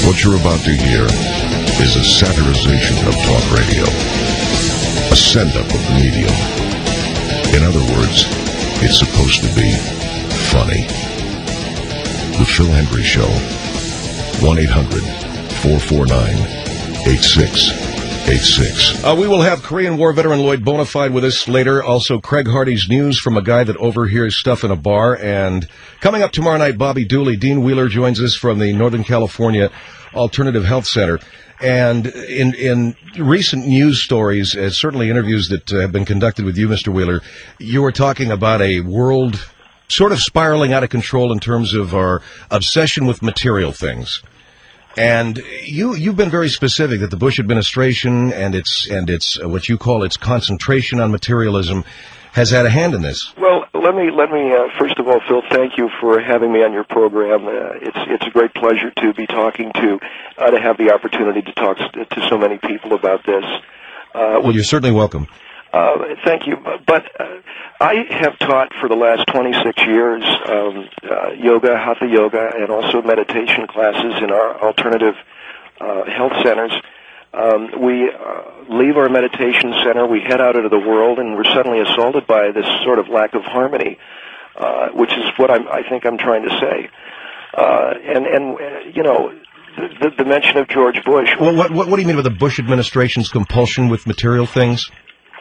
What you're about to hear is a satirization of talk radio, a send-up of the medium. In other words, it's supposed to be funny. The Phil Hendrie Show, 1-800-449-8686. We will have Korean War veteran Lloyd Bonafide with us later. Also, Craig Hardy's news from a guy that overhears stuff in a bar. And coming up tomorrow night, Bobby Dooley. Dean Wheeler joins us from the Northern California Alternative Health Center. And in recent news stories, certainly interviews that have been conducted with you, Mr. Wheeler, you were talking about a world sort of spiraling out of control in terms of our obsession with material things. And you've been very specific that the Bush administration and its what you call its concentration on materialism has had a hand in this. Well, let me first of all, Phil, thank you for having me on your program. It's a great pleasure to be talking to have the opportunity to talk to so many people about this. Well, you're certainly welcome. Thank you. But I have taught for the last 26 years yoga, hatha yoga, and also meditation classes in our alternative health centers. We leave our meditation center, we head out into the world, and we're suddenly assaulted by this sort of lack of harmony, which is what I think I'm trying to say. You know, the mention of George Bush. Well, what do you mean by the Bush administration's compulsion with material things?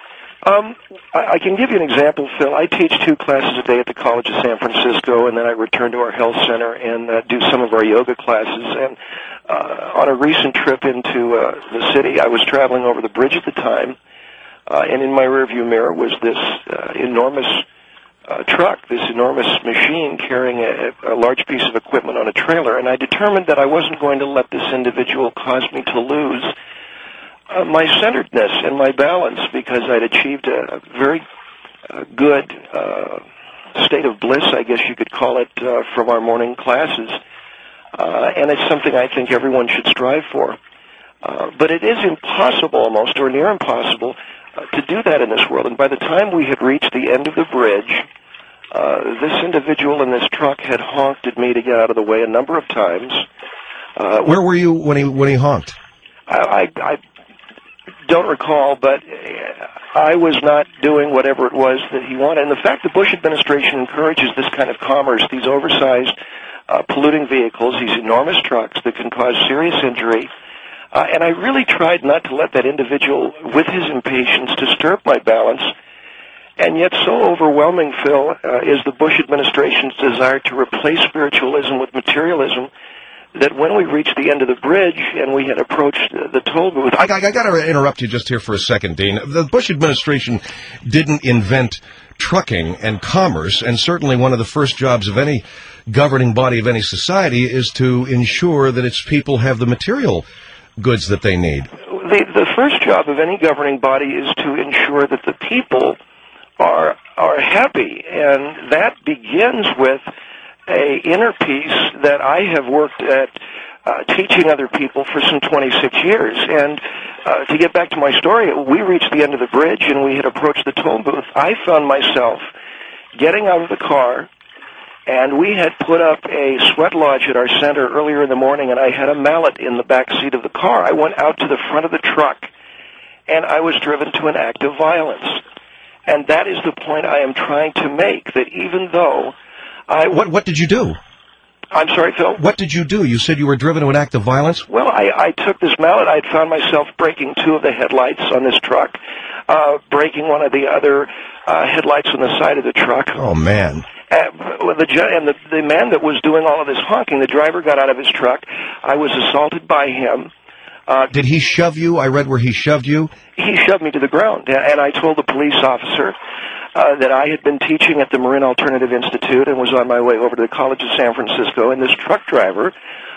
I can give you an example, Phil. I teach 2 classes a day at the College of San Francisco, and then I return to our health center and do some of our yoga classes. And on a recent trip into the city, I was traveling over the bridge at the time, and in my rearview mirror was this enormous truck, this enormous machine carrying a large piece of equipment on a trailer. And I determined that I wasn't going to let this individual cause me to lose my centeredness and my balance, because I'd achieved a very good state of bliss, I guess you could call it, from our morning classes. And it's something I think everyone should strive for. But it is impossible, almost, or near impossible, to do that in this world. And by the time we had reached the end of the bridge, this individual in this truck had honked at me to get out of the way a number of times. Where were you when he honked? I don't recall, but I was not doing whatever it was that he wanted. And the fact the Bush administration encourages this kind of commerce, these oversized polluting vehicles, these enormous trucks that can cause serious injury, and I really tried not to let that individual, with his impatience, disturb my balance. And yet so overwhelming, Phil, is the Bush administration's desire to replace spiritualism with materialism, that when we reached the end of the bridge and we had approached the toll booth... I got to interrupt you just here for a second, Dean. The Bush administration didn't invent trucking and commerce, and certainly one of the first jobs of any governing body of any society is to ensure that its people have the material goods that they need. The first job of any governing body is to ensure that the people are happy, and that begins with a inner peace that I have worked at teaching other people for some 26 years. And to get back to my story, we reached the end of the bridge and we had approached the toll booth. I found myself getting out of the car, and we had put up a sweat lodge at our center earlier in the morning, and I had a mallet in the back seat of the car. I went out to the front of the truck, and I was driven to an act of violence. And that is the point I am trying to make, that even though What did you do? I'm sorry, Phil? What did you do? You said you were driven to an act of violence? Well, I took this mallet. I found myself breaking 2 of the headlights on this truck, breaking one of the other headlights on the side of the truck. Oh, man. The man that was doing all of this honking, the driver got out of his truck. I was assaulted by him. Did he shove you? I read where he shoved you. He shoved me to the ground, and I told the police officer that I had been teaching at the Marin Alternative Institute and was on my way over to the College of San Francisco, and this truck driver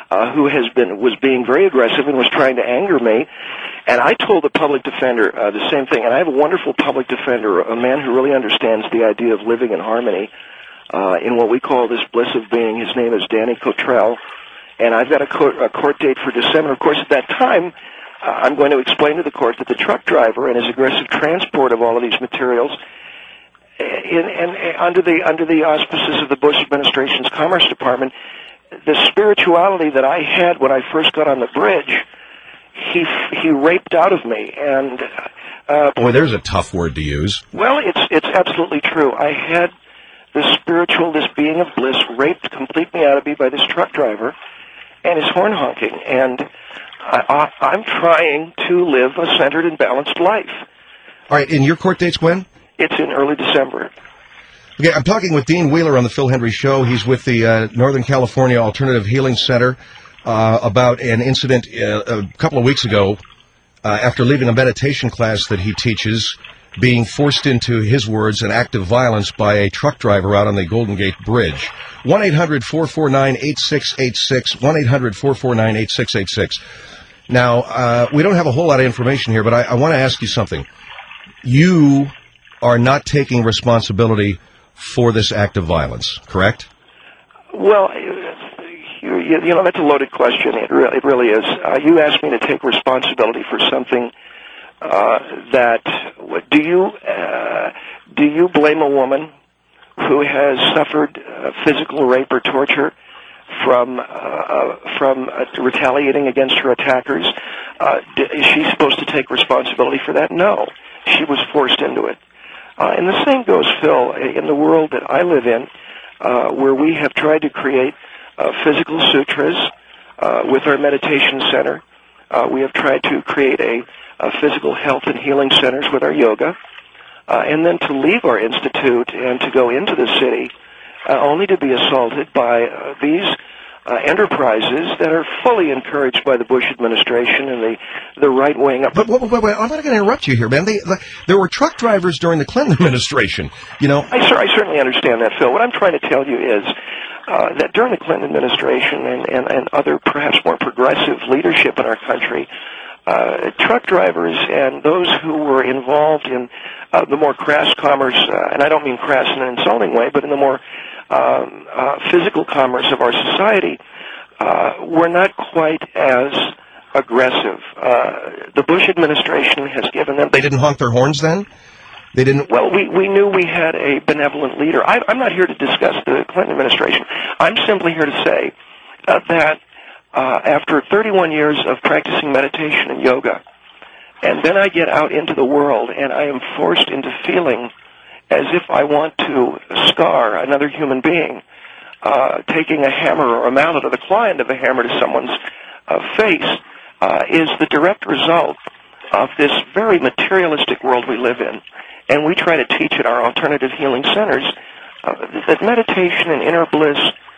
was being very aggressive and was trying to anger me. And I told the public defender the same thing. And I have a wonderful public defender, a man who really understands the idea of living in harmony in what we call this bliss of being. His name is Danny Cottrell. And I've got a court date for December. Of course, at that time, I'm going to explain to the court that the truck driver and his aggressive transport of all of these materials, under the auspices of the Bush administration's Commerce Department, the spirituality that I had when I first got on the bridge, he raped out of me. And boy, there's a tough word to use. Well, it's absolutely true. I had this being of bliss, raped completely out of me by this truck driver and his horn honking. And I'm trying to live a centered and balanced life. All right, and your court date's when? It's in early December. Okay, I'm talking with Dean Wheeler on the Phil Hendry Show. He's with the Northern California Alternative Healing Center about an incident a couple of weeks ago after leaving a meditation class that he teaches, being forced into, his words, an act of violence by a truck driver out on the Golden Gate Bridge. 1-800-449-8686, 1-800-449-8686. Now, we don't have a whole lot of information here, but I want to ask you something. You are not taking responsibility for this act of violence, correct? Well, you know, that's a loaded question. It really is. You asked me to take responsibility for something that. Do you blame a woman who has suffered physical rape or torture from retaliating against her attackers? Is she supposed to take responsibility for that? No, she was forced into it. And the same goes, Phil, in the world that I live in, where we have tried to create physical sutras with our meditation center. We have tried to create a physical health and healing centers with our yoga, and then to leave our institute and to go into the city only to be assaulted by these enterprises that are fully encouraged by the Bush administration and the right wing. But wait, I'm not going to interrupt you here, man. There were truck drivers during the Clinton administration. You know, I certainly understand that, Phil. What I'm trying to tell you is that during the Clinton administration and other perhaps more progressive leadership in our country, truck drivers and those who were involved in the more crass commerce, and I don't mean crass in an insulting way, but in the more physical commerce of our society, were not quite as aggressive. The Bush administration has given them... They didn't honk their horns then? They didn't... Well, we knew we had a benevolent leader. I'm not here to discuss the Clinton administration. I'm simply here to say that after 31 years of practicing meditation and yoga, and then I get out into the world and I am forced into feeling as if I want to scar another human being, taking a hammer or a mallet or the claw end of a hammer to someone's face, is the direct result of this very materialistic world we live in. And we try to teach at our alternative healing centers that meditation and inner bliss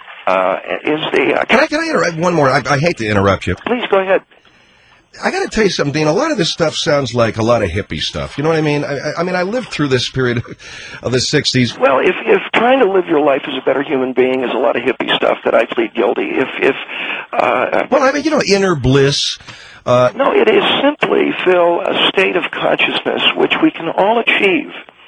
is the... Can I interrupt one more? I hate to interrupt you. Please, go ahead. I got to tell you something, Dean. A lot of this stuff sounds like a lot of hippie stuff. You know what I mean? I mean, I lived through this period of the 60s. Well, if trying to live your life as a better human being is a lot of hippie stuff, that I plead guilty. Well, I mean, you know, inner bliss. No, it is simply, Phil, a state of consciousness which we can all achieve,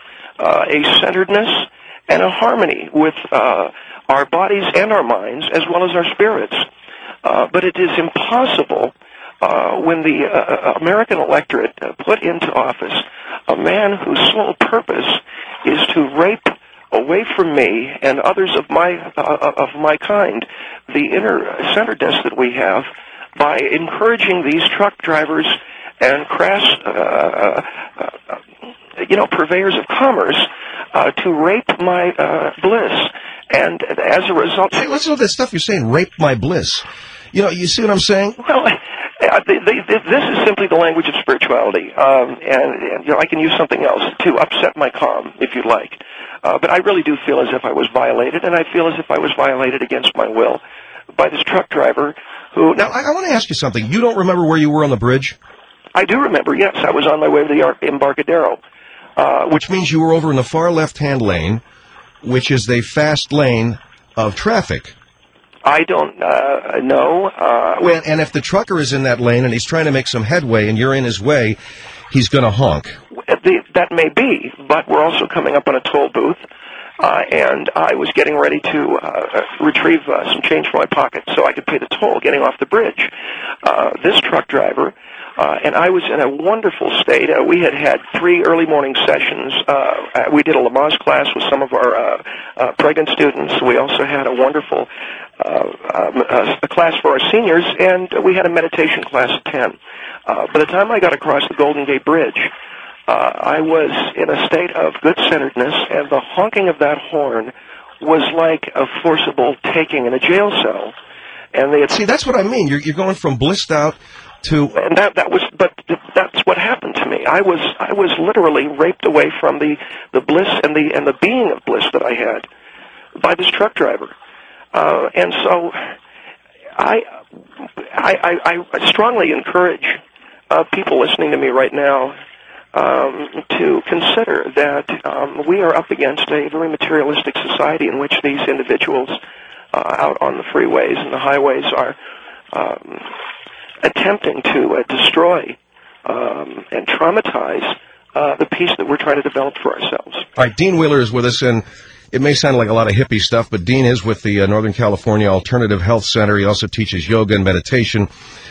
a centeredness and a harmony with our bodies and our minds as well as our spirits. But it is impossible when the American electorate put into office a man whose sole purpose is to rape away from me and others of my kind the inner centeredness that we have by encouraging these truck drivers and crass purveyors of commerce to rape my bliss. And as a result... Hey, listen to this stuff you're saying, rape my bliss. You know, you see what I'm saying? Well, this is simply the language of spirituality, and you know, I can use something else to upset my calm, if you like. But I really do feel as if I was violated, and I feel as if I was violated against my will by this truck driver who... Now, I want to ask you something. You don't remember where you were on the bridge? I do remember, yes. I was on my way to the Embarcadero. Which means you were over in the far left-hand lane, which is the fast lane of traffic. I don't know. Well, and if the trucker is in that lane and he's trying to make some headway and you're in his way, he's going to honk. That may be, but we're also coming up on a toll booth, and I was getting ready to retrieve some change from my pocket so I could pay the toll getting off the bridge. This truck driver And I was in a wonderful state. We had 3 early morning sessions. We did a Lamaze class with some of our pregnant students. We also had a wonderful a class for our seniors, and we had a meditation class at 10. By the time I got across the Golden Gate Bridge, I was in a state of good centeredness, and the honking of that horn was like a forcible taking in a jail cell. And they had, see, that's what I mean. You're going from blissed out to, and that's what happened to me. I was literally raped away from the bliss and the being of bliss that I had by this truck driver. And so I strongly encourage people listening to me right now to consider that we are up against a very materialistic society in which these individuals out on the freeways and the highways are attempting to destroy and traumatize the peace that we're trying to develop for ourselves. All right, Dean Wheeler is with us, and it may sound like a lot of hippie stuff, but Dean is with the Northern California Alternative Health Center. He also teaches yoga and meditation.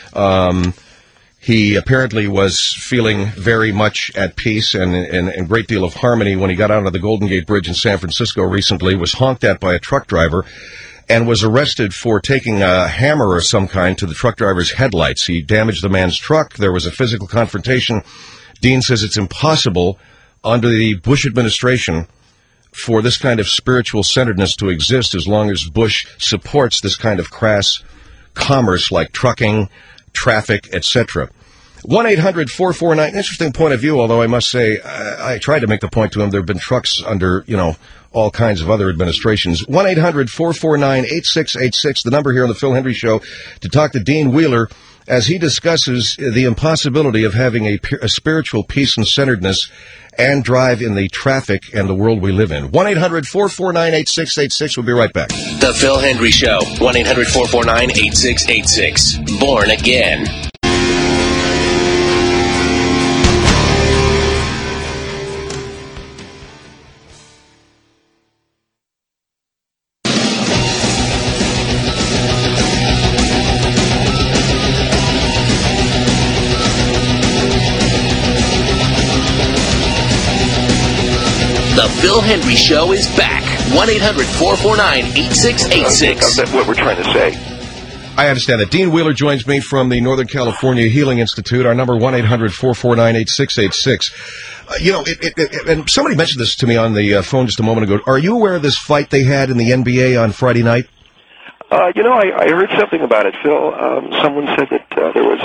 He apparently was feeling very much at peace and a great deal of harmony when he got out of the Golden Gate Bridge in San Francisco recently, was honked at by a truck driver, and was arrested for taking a hammer of some kind to the truck driver's headlights. He damaged the man's truck. There was a physical confrontation. Dean says it's impossible under the Bush administration for this kind of spiritual centeredness to exist as long as Bush supports this kind of crass commerce like trucking, traffic, etc. 1-800-449, interesting point of view, although I must say, I tried to make the point to him, there have been trucks under, all kinds of other administrations. 1-800-449-8686, the number here on the Phil Hendry Show, to talk to Dean Wheeler as he discusses the impossibility of having a spiritual peace and centeredness and drive in the traffic and the world we live in. 1-800-449-8686. We'll be right back. The Phil Hendry Show. 1-800-449-8686. Born Again. The Phil Hendry Show is back. 1-800-449-8686. That's what we're trying to say. I understand that. Dean Wheeler joins me from the Northern California Healing Institute. Our number, 1-800-449-8686. And somebody mentioned this to me on the phone just a moment ago. Are you aware of this fight they had in the NBA on Friday night? I heard something about it, Phil. Someone said that there was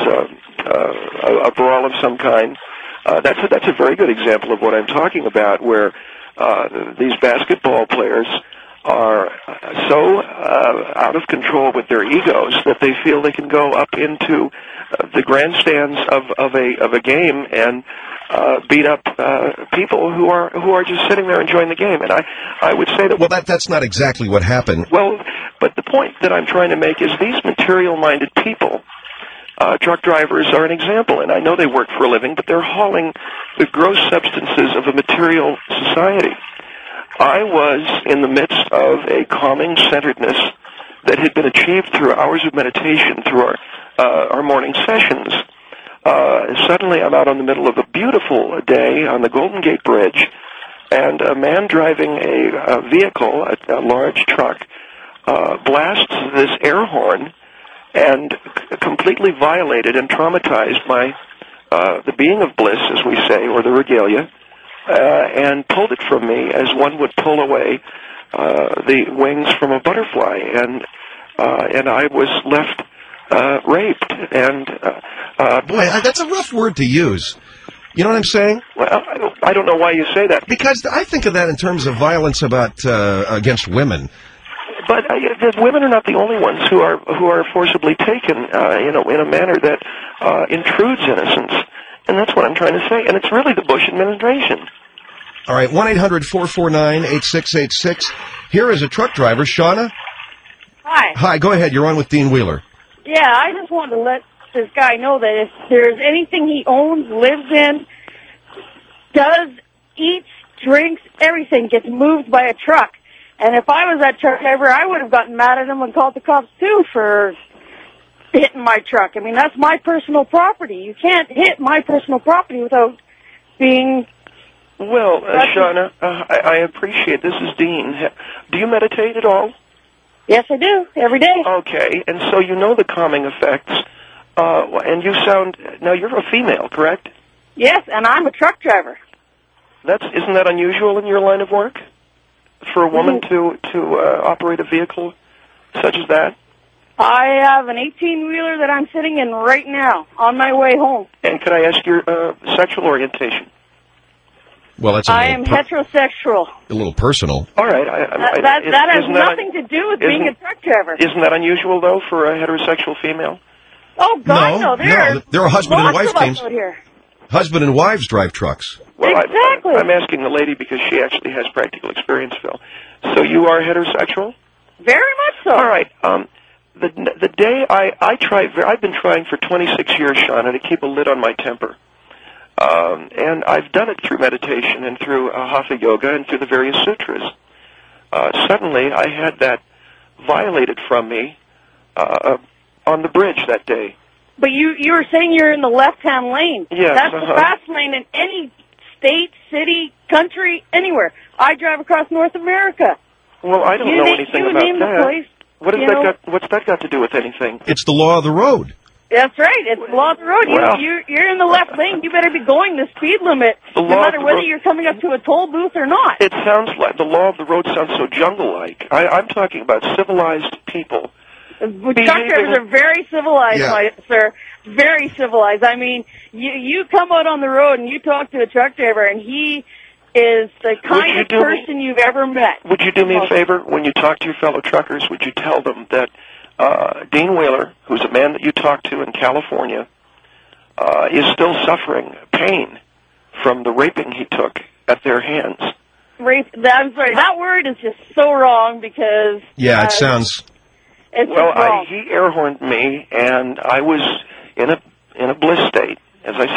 a brawl of some kind. That's a very good example of what I'm talking about, where these basketball players are so out of control with their egos that they feel they can go up into the grandstands of a game and beat up people who are just sitting there enjoying the game. And I would say that... Well, that's not exactly what happened. Well, but the point that I'm trying to make is these material-minded people, truck drivers are an example, and I know they work for a living, but they're hauling the gross substances of a material society. I was in the midst of a calming centeredness that had been achieved through hours of meditation through our morning sessions. Suddenly I'm out in the middle of a beautiful day on the Golden Gate Bridge, and a man driving a vehicle, a large truck, blasts this air horn and completely violated and traumatized my the being of bliss, as we say, or the regalia, and pulled it from me as one would pull away the wings from a butterfly, and I was left raped. And boy, that's a rough word to use. You know what I'm saying? Well, I don't know why you say that. Because I think of that in terms of violence against women. But the women are not the only ones who are forcibly taken, in a manner that intrudes innocence, and that's what I'm trying to say. And it's really the Bush administration. All right, 1-800-449-8686. Here is a truck driver, Shauna. Hi. Hi, go ahead. You're on with Dean Wheeler. Yeah, I just wanted to let this guy know that if there's anything he owns, lives in, does, eats, drinks, everything gets moved by a truck. And if I was that truck driver, I would have gotten mad at him and called the cops, too, for hitting my truck. I mean, that's my personal property. You can't hit my personal property without being... Well, Shauna, I appreciate. This is Dean. Do you meditate at all? Yes, I do, every day. Okay, and so you know the calming effects, and you sound... Now, you're a female, correct? Yes, and I'm a truck driver. Isn't that unusual in your line of work? For a woman to operate a vehicle such as that? I have an 18-wheeler that I'm sitting in right now on my way home. And could I ask your sexual orientation? Well, that's I am heterosexual. A little personal. All right. That has nothing to do with being a truck driver. Isn't that unusual, though, for a heterosexual female? Oh, God, no. There are husband and wife teams. Out here. Husband and wives drive trucks. Well, exactly. I'm asking the lady because she actually has practical experience, Phil. So you are heterosexual? Very much so. All right. The day I've been trying for 26 years, Shauna, to keep a lid on my temper. And I've done it through meditation and through Hatha Yoga and through the various sutras. Suddenly, I had that violated from me on the bridge that day. But you were saying you're in the left-hand lane. Yes. That's the fast lane in any state, city, country, anywhere. I drive across North America. Well, I don't know anything about that. What's that got to do with anything? It's the law of the road. That's right. It's the law of the road. Well, you're in the left lane. You better be going the speed limit, no matter whether you're coming up to a toll booth or not. It sounds like the law of the road sounds so jungle-like. I'm talking about civilized people. Truck drivers are very civilized, sir. Very civilized. I mean, you come out on the road and you talk to a truck driver, and he is the kindest person you've ever met. Would you do me a favor? When you talk to your fellow truckers, would you tell them that Dean Wheeler, who's a man that you talked to in California, is still suffering pain from the raping he took at their hands? Rape? I'm sorry. That word is just so wrong because... Yeah, it sounds... He air horned me, and I was in a bliss state, as I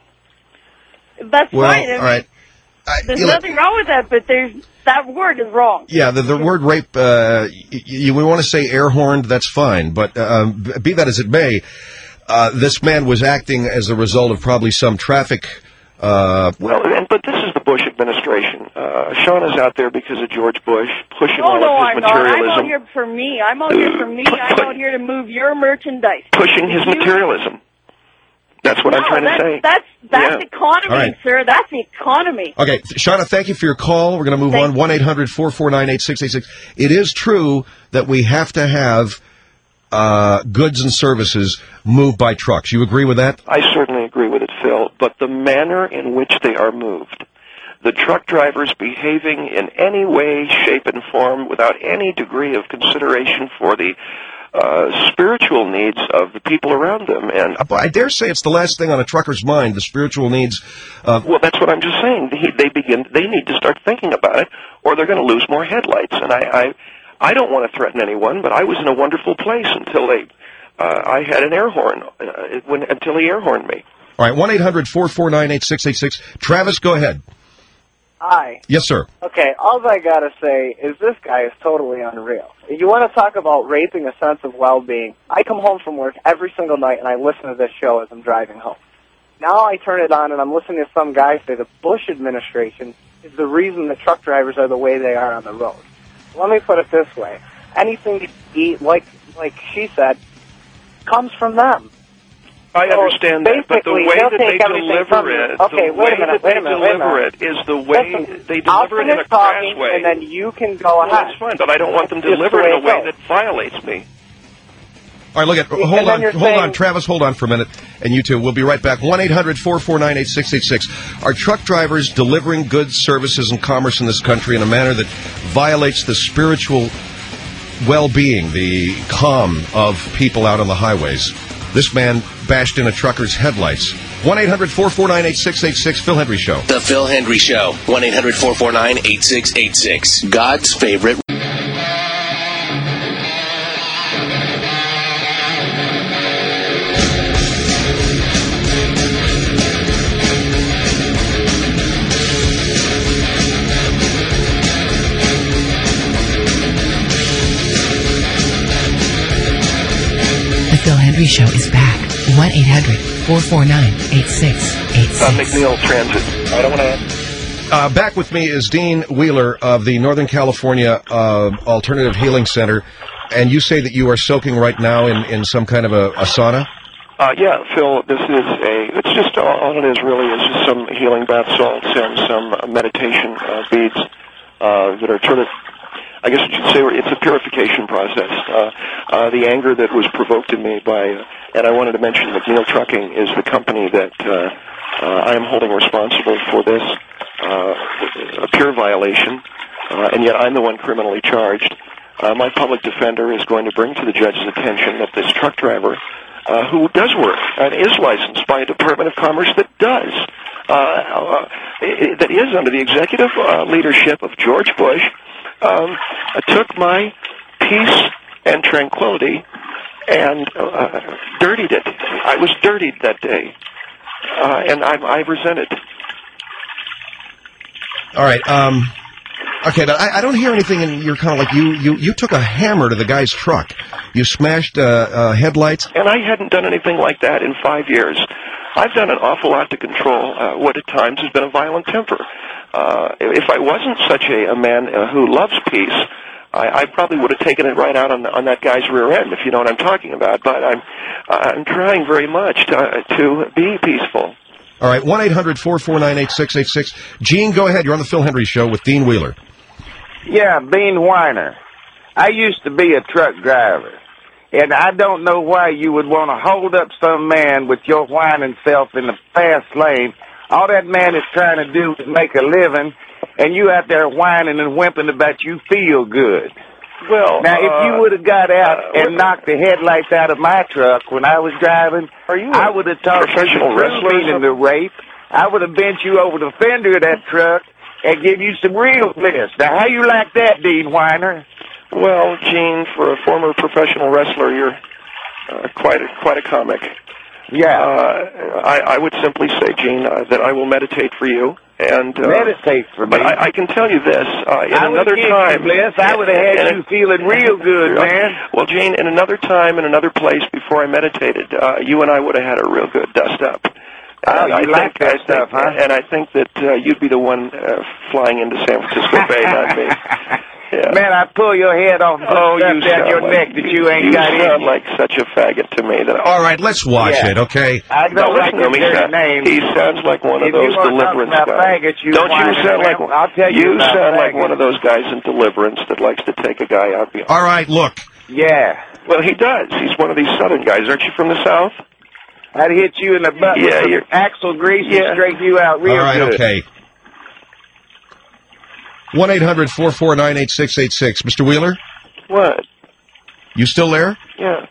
said. That's fine. All right. There's nothing wrong with that, but that word is wrong. Yeah, the word rape, we want to say air horned, that's fine, but be that as it may, this man was acting as a result of probably some traffic... but this is the Bush administration. Shauna's out there because of George Bush, pushing all of his materialism. I'm out here for me. I'm out here to move your merchandise. Pushing his materialism. That's what I'm trying to say. That's economy, sir. That's the economy. Okay, Shauna, thank you for your call. We're going to move on. 1-800-449-8686. It is true that we have to have goods and services moved by trucks. You agree with that? I certainly agree with it, Phil. But the manner in which they are moved, the truck drivers behaving in any way, shape, and form without any degree of consideration for the spiritual needs of the people around them. And I dare say it's the last thing on a trucker's mind, the spiritual needs of... Well, that's what I'm just saying. They need to start thinking about it, or they're going to lose more headlights. And I don't want to threaten anyone, but I was in a wonderful place until I had an air horn, until he air horned me. All right, 1-800-449-8686. Travis, go ahead. Hi. Yes, sir. Okay, all I gotta say is this guy is totally unreal. You want to talk about raping a sense of well-being? I come home from work every single night and I listen to this show as I'm driving home. Now I turn it on and I'm listening to some guy say the Bush administration is the reason that truck drivers are the way they are on the road. Let me put it this way. Anything to eat, like she said, comes from them. I understand that, but the way that they deliver it, is the way they deliver it in a crass way. And then you can go ahead. That's fine, but I don't want them delivered in a way that violates me. All right, hold on, Travis, hold on for a minute, and you two, we'll be right back. 1-800-449-8686. Are truck drivers delivering goods, services, and commerce in this country in a manner that violates the spiritual well-being, the calm of people out on the highways? This man bashed in a trucker's headlights. 1-800-449-8686, Phil Hendry Show. The Phil Hendry Show. 1-800-449-8686. God's favorite. The Phil Hendry Henry Show is back. 1-800-449-8686. McNeil Transit. I don't want to... Back with me is Dean Wheeler of the Northern California Alternative Healing Center. And you say that you are soaking right now in some kind of a sauna? Yeah, Phil, it's just, all it is really is just some healing bath salts and some meditation beads that are sort of, I guess you should say, it's a purification process. The anger that was provoked in me by, and I wanted to mention McNeil Trucking is the company that I am holding responsible for this, a pure violation, and yet I'm the one criminally charged. My public defender is going to bring to the judge's attention that this truck driver, who does work and is licensed by a Department of Commerce that does, that is under the executive leadership of George Bush, took my peace and tranquility and dirtied it. I was dirtied that day, and I resent it. All right. Okay, but I don't hear anything, and you're kind of like you took a hammer to the guy's truck. You smashed headlights. And I hadn't done anything like that in 5 years. I've done an awful lot to control what at times has been a violent temper. If I wasn't such a man who loves peace, I probably would have taken it right out on that guy's rear end, if you know what I'm talking about. But I'm trying very much to be peaceful. All right, 1-800-449-8686. Gene, go ahead. You're on the Phil Hendry Show with Dean Wheeler. Yeah, Dean Weiner. I used to be a truck driver, and I don't know why you would want to hold up some man with your whining self in the fast lane. All that man is trying to do is make a living, and you out there whining and whimpering about you feel good. Well, now, if you would have got out and knocked the headlights out of my truck when I was driving, I would have taught you the the rape. I would have bent you over the fender of that truck and give you some real bliss. Now, how you like that, Dean Weiner? Well, Gene, for a former professional wrestler, you're quite a comic. Yeah. I would simply say, Gene, that I will meditate for you. And meditate for me. But I can tell you this: in another time, I would have had you feeling real good, man. Well, Gene, in another time, in another place, before I meditated, you and I would have had a real good dust up. I like that stuff, huh? And I think that you'd be the one flying into San Francisco Bay, not me. Yeah. Man, I pull your head off and put stuff down your neck that you ain't got in. You sound like such a faggot to me. All right, let's watch it, okay? I don't like his name. He sounds like one of those Deliverance guys. Don't you sound like one? I'll tell you sound like one of those guys in Deliverance that likes to take a guy out behind. All right, look. Yeah. Well, he does. He's one of these Southern guys. Aren't you from the South? I'd hit you in the butt with some axle grease and straighten you out real good. All right, okay. 1-800-449-8686. Mr. Wheeler? What? You still there? Yeah.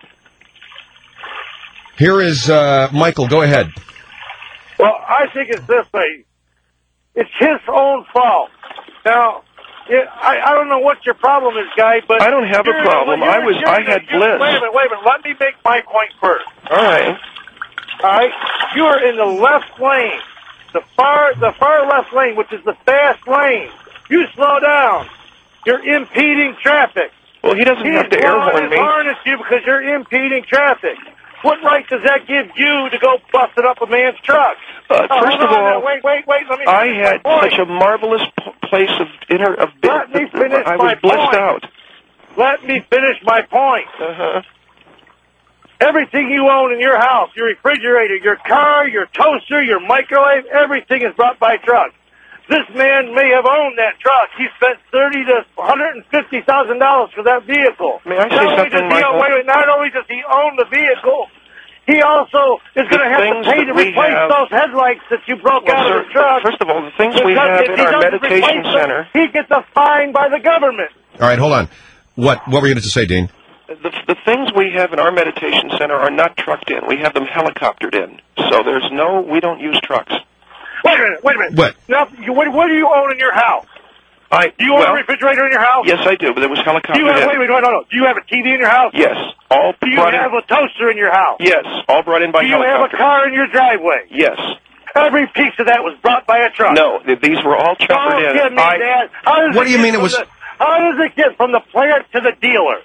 Here is Michael. Go ahead. Well, I think it's this way. It's his own fault. Now, I don't know what your problem is, guy, but... I don't have a problem. I had bliss. Wait a minute. Let me make my point first. All right. All right? You are in the left lane. The far left lane, which is the fast lane. You slow down. You're impeding traffic. Well, he doesn't have to air horn me. He's harness you because you're impeding traffic. What right does that give you to go busting up a man's truck? First of all, wait. Let me. I had such a marvelous place of Let me finish I was blissed out. Let me finish my point. Everything you own in your house, your refrigerator, your car, your toaster, your microwave, everything is brought by truck. This man may have owned that truck. He spent $30,000 to $150,000 for that vehicle. May I say something, Michael? Not only does he own the vehicle, he also is going to have to pay to replace those headlights that you broke out of the truck. First of all, the things we have in our meditation center... He gets a fine by the government. All right, hold on. What were you going to say, Dean? The things we have in our meditation center are not trucked in. We have them helicoptered in. So we don't use trucks. Wait a minute. What? Now, what do you own in your house? Do you own a refrigerator in your house? Yes, I do, but it was helicoptered in. Wait, no. Do you have a TV in your house? Yes. Do you have a toaster in your house? Yes, all brought in by helicopter. Do you have a car in your driveway? Yes. Every piece of that was brought by a truck. No, these were all choppered in. Don't give me that. What do you mean it was... How does it get from the plant to the dealer?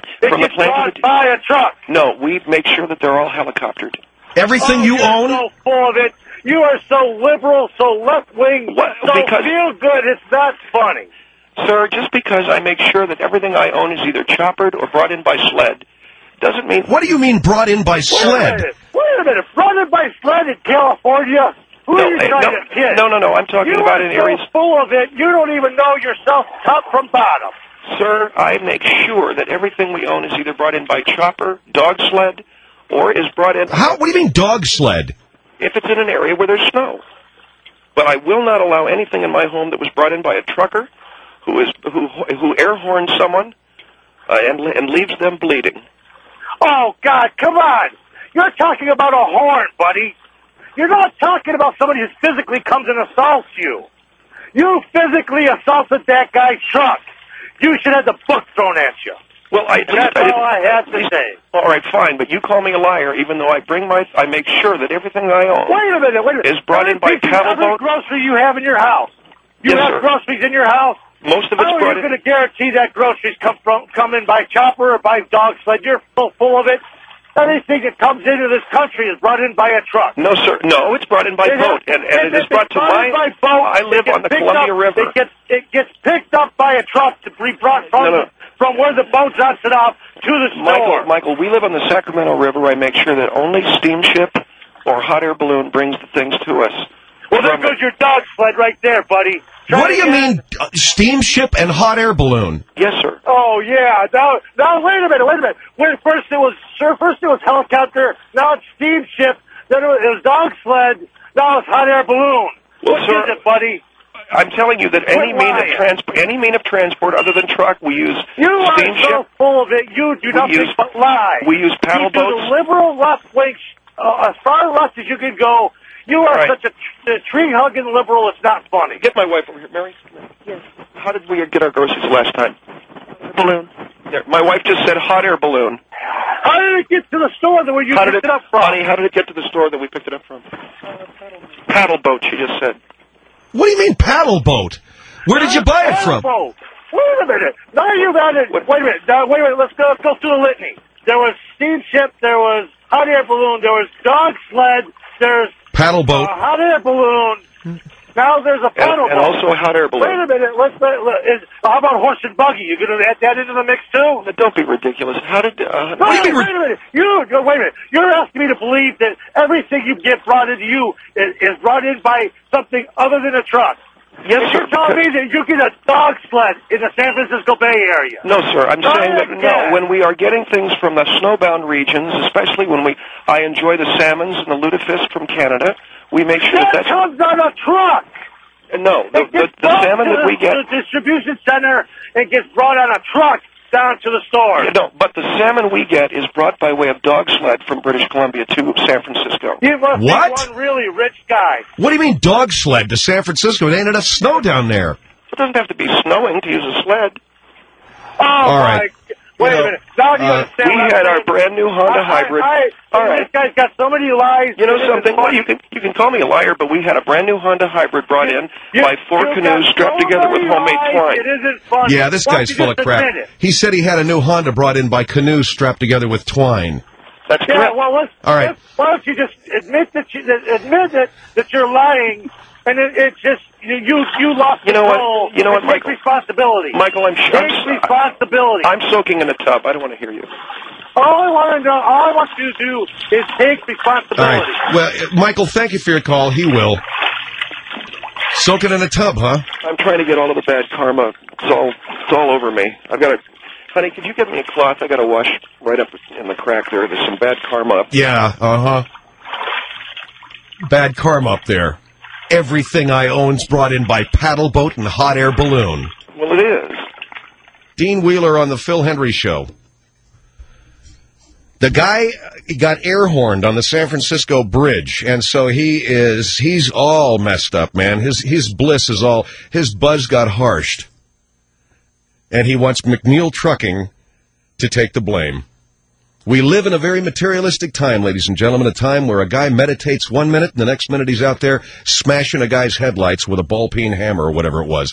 It gets brought by a truck. No, we make sure that they're all helicoptered. Everything you own? So full of it. You are so liberal, so left-wing, so feel-good, it's not funny. Sir, just because I make sure that everything I own is either choppered or brought in by sled doesn't mean... What do you mean brought in by sled? Wait a minute. Brought in by sled in California? Who are you trying to kid? No, I'm talking about in areas... You're so full of it, you don't even know yourself top from bottom. Sir, I make sure that everything we own is either brought in by chopper, dog sled, or is brought in... What do you mean dog sled? If it's in an area where there's snow. But I will not allow anything in my home that was brought in by a trucker who air horns someone and leaves them bleeding. Oh, God, come on. You're talking about a horn, buddy. You're not talking about somebody who physically comes and assaults you. You physically assaulted that guy's truck. You should have the book thrown at you. Well, that's all I have to say. All right, fine, but you call me a liar, even though I make sure that everything I own is brought in by paddle boat. Every grocery you have in your house. You have groceries in your house. Most of it's brought in. How are you going to guarantee that groceries come in by chopper or by dog sled? You're so full of it. Anything that comes into this country is brought in by a truck. No, sir. No, it's brought in by boat, and it is brought to my... I live on the Columbia River. It gets picked up by a truck to be brought from where the boat drops it off to the store. Michael, we live on the Sacramento River. I make sure that only steamship or hot air balloon brings the things to us. Well, there goes your dog sled right there, buddy. What do you mean, steamship and hot air balloon? Yes, sir. Oh, yeah. Now, wait a minute. First it was helicopter, now it's steamship, then it was dog sled, now it's hot air balloon. Well, what is it, buddy? I'm telling you that any mean of transport other than truck, we use You steamship. are so full of it. You do nothing but lie. We use paddle boats. You do the liberal left wing, as far left as you can go. You are such a tree-hugging liberal, it's not funny. Get my wife over here, Mary. Yes. How did we get our groceries last time? Balloon. Yeah, my wife just said hot air balloon. How did it get to the store that you picked it up from? Honey, how did it get to the store that we picked it up from? Paddle boat, she just said. What do you mean paddle boat? Where did you buy it from? Boat. Wait a minute. Now you've added... Wait a minute. Let's go through the litany. There was steamship, there was hot air balloon, there was dog sled, there's... Paddle boat. Hot air balloon. Now there's a paddle boat. And also a hot air balloon. Wait a minute. How about horse and buggy? You going to add that into the mix, too? Don't be ridiculous. How did... wait a minute. Wait a minute. You're asking me to believe that everything you get brought into you is brought in by something other than a truck. Yes, sir. You're telling me that you get a dog sled in the San Francisco Bay Area. No, sir. I'm saying that when we are getting things from the snowbound regions, especially when I enjoy the salmons and the lutefisk from Canada, we make sure that comes on a truck. No, the salmon that we get... to the distribution center, it gets brought on a truck down to the store. No, but the salmon we get is brought by way of dog sled from British Columbia to San Francisco. You must be one really rich guy. What do you mean dog sled to San Francisco? There ain't enough snow down there. It doesn't have to be snowing to use a sled. Oh, all right. Wait a minute. Now you understand. We had our brand new Honda Hybrid. All right. This guy's got so many lies. You know something? Well, you can call me a liar, but we had a brand new Honda Hybrid brought in by 4 canoes strapped together with homemade twine. It isn't funny. Yeah, this guy's full of crap. He said he had a new Honda brought in by canoes strapped together with twine. That's correct. Yeah, well, why don't you just admit that you're lying? And it's just you lost control. You know what, Michael? Take responsibility. Michael, take responsibility. I'm soaking in a tub. I don't want to hear you. All I want you to do is take responsibility. All right. Well, Michael, thank you for your call. He will. Soaking in a tub, huh? I'm trying to get all of the bad karma. It's all over me. I've got to... Honey, could you get me a cloth? I got to wash right up in the crack there. There's some bad karma up there. Yeah, Bad karma up there. Everything I own's brought in by paddle boat and hot air balloon. Well, it is. Dean Wheeler on the Phil Hendry Show. The guy got air horned on the San Francisco Bridge, and so he's all messed up, man. His bliss is all, his buzz got harshed. And he wants McNeil Trucking to take the blame. We live in a very materialistic time, ladies and gentlemen, a time where a guy meditates 1 minute, and the next minute he's out there smashing a guy's headlights with a ball-peen hammer or whatever it was.